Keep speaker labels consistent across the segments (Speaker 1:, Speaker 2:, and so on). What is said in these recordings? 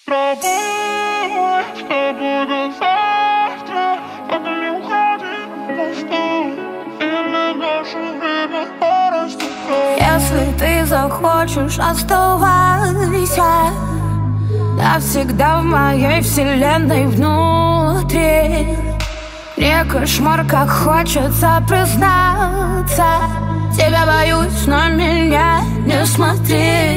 Speaker 1: Тобой, с тобой до завтра, только не уходи, постой, или наше время порастет.
Speaker 2: Если ты захочешь, оставайся навсегда в моей вселенной внутри. Мне кошмар, как хочется признаться, тебя боюсь, но меня не смотри.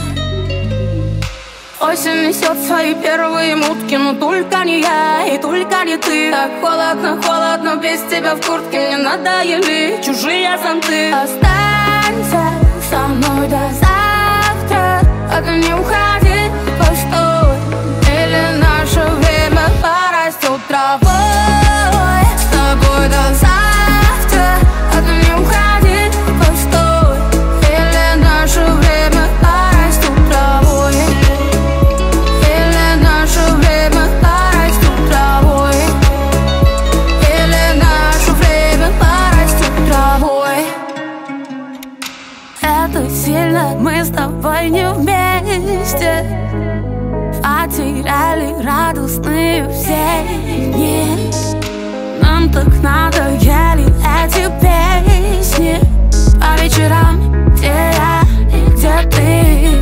Speaker 2: Осень несет свои первые мутки, но только не я и только не ты. Так холодно, холодно, без тебя в куртке мне надоели чужие зонты. Останься со мной до завтра, только не уходи, постой, или наше время порастет травой. С тобой до завтра, только не уходи, постой, или наше время порастет травой. Или наше время порастет травой. Или наше время порастет травой. Это сильно, мы с тобой не вместе, потеряли радостные все дни. Нам так надоели эти песни по вечерам, где я и где ты.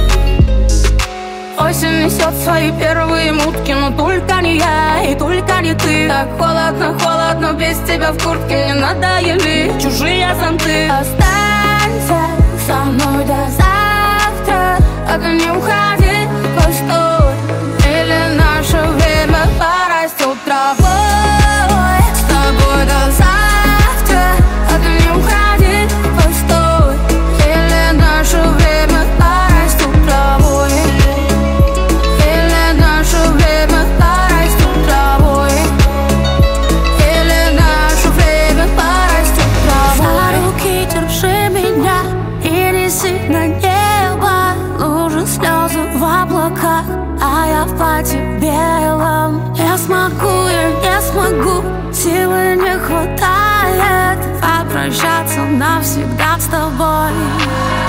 Speaker 2: Осень несет свои первые мутки, но только не я и только не ты. Так холодно, холодно, без тебя в куртке мне надоели чужие зонты. Останься со мной до завтра, только не уходи, постой, или наше время порастет травой. С тобой до завтра, только не уходи, постой, или наше время порастет травой. Или наше время порастет травой. Или наше время порастет травой. За руки держи меня и неси на небо. Лужи, слезы в облаках, а я в платье белом. Я не смогу, силы не хватает попрощаться навсегда с тобой.